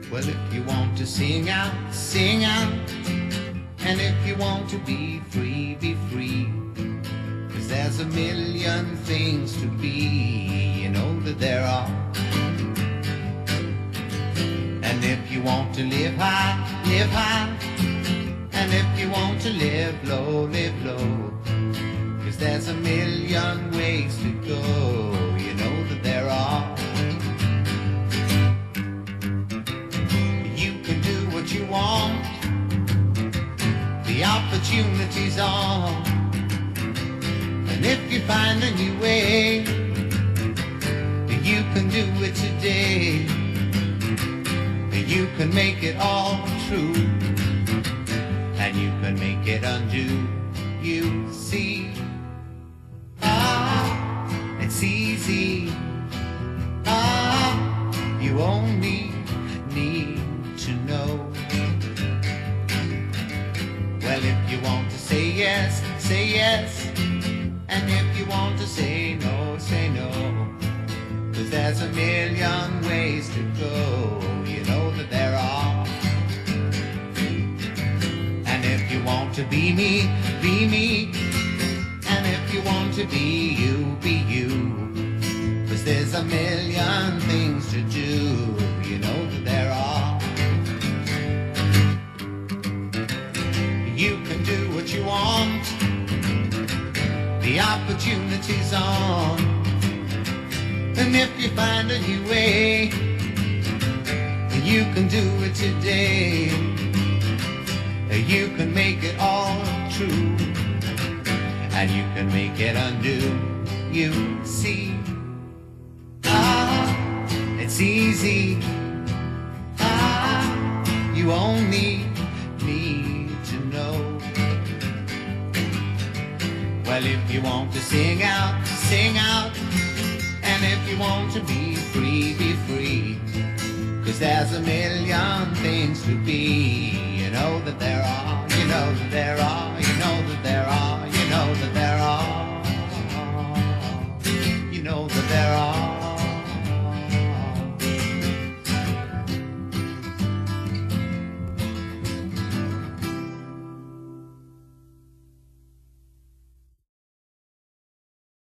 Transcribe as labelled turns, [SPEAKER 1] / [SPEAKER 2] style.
[SPEAKER 1] Well, if you want to sing out, sing out. And if you want to be free, be free. 'Cause there's a million things to be, you know that there are. And if you want to live high, live high. And if you want to live low, live low. 'Cause there's a million ways to go, you know that there are. You can do what you want. The opportunity's on. And if you find a new way, you can do it today. You can make it all true, and you can make it undo. You see, it's easy. You only need to know. Well, if you want to say yes, say yes. And if you want to say no, say no. 'Cause there's a million ways to go, you know that there are. And if you want to be me, be me. And if you want to be you, be you. 'Cause there's a million things to do, you know that there are. You can do what you want. The opportunity's on. And if you find a new way, you can do it today. You can make it all true, and you can make it undo. You see, it's easy. You only need to know. Well, if you want to sing out, sing out. And if you want to be free, be free. 'Cause there's a million things to be, you know that there are, you know that there are.